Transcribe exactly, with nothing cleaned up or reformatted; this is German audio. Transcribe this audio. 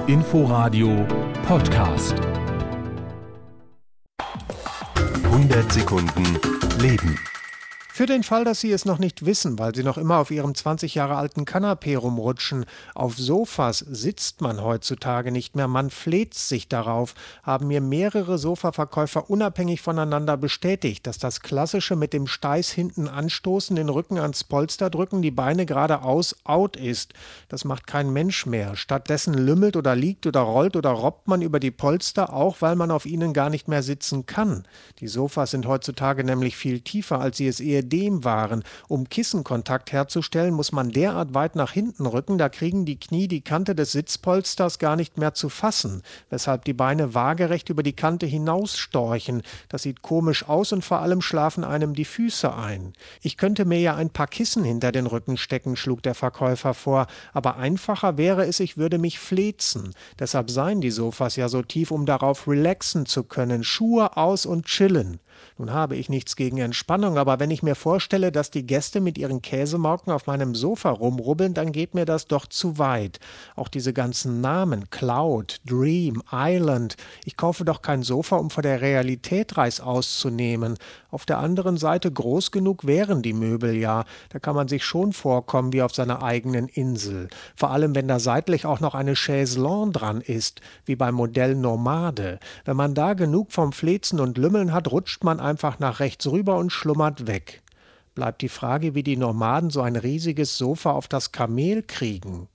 Inforadio Podcast. hundert Sekunden Leben. Für den Fall, dass Sie es noch nicht wissen, weil Sie noch immer auf Ihrem zwanzig Jahre alten Kanapee rumrutschen, auf Sofas sitzt man heutzutage nicht mehr, man fläzt sich darauf, haben mir mehrere Sofaverkäufer unabhängig voneinander bestätigt, dass das klassische mit dem Steiß hinten anstoßen, den Rücken ans Polster drücken, die Beine geradeaus out ist. Das macht kein Mensch mehr. Stattdessen lümmelt oder liegt oder rollt oder robbt man über die Polster, auch weil man auf ihnen gar nicht mehr sitzen kann. Die Sofas sind heutzutage nämlich viel tiefer, als sie es ehedem waren. Um Kissenkontakt herzustellen, muss man derart weit nach hinten rücken, da kriegen die Knie die Kante des Sitzpolsters gar nicht mehr zu fassen, weshalb die Beine waagerecht über die Kante hinausstorchen. Das sieht komisch aus und vor allem schlafen einem die Füße ein. Ich könnte mir ja ein paar Kissen hinter den Rücken stecken, schlug der Verkäufer vor, aber einfacher wäre es, ich würde mich fläzen. Deshalb seien die Sofas ja so tief, um darauf relaxen zu können, Schuhe aus und chillen. Nun habe ich nichts gegen Entspannung, aber wenn ich mir vorstelle, dass die Gäste mit ihren Käsemauken auf meinem Sofa rumrubbeln, dann geht mir das doch zu weit. Auch diese ganzen Namen, Cloud, Dream, Island. Ich kaufe doch kein Sofa, um vor der Realität reißaus zu nehmen. Auf der anderen Seite, groß genug wären die Möbel ja. Da kann man sich schon vorkommen wie auf seiner eigenen Insel. Vor allem, wenn da seitlich auch noch eine Chaiselongue dran ist, wie beim Modell Nomade. Wenn man da genug vom Fläzen und Lümmeln hat, rutscht man einfach nach rechts rüber und schlummert weg. Bleibt die Frage, wie die Nomaden so ein riesiges Sofa auf das Kamel kriegen.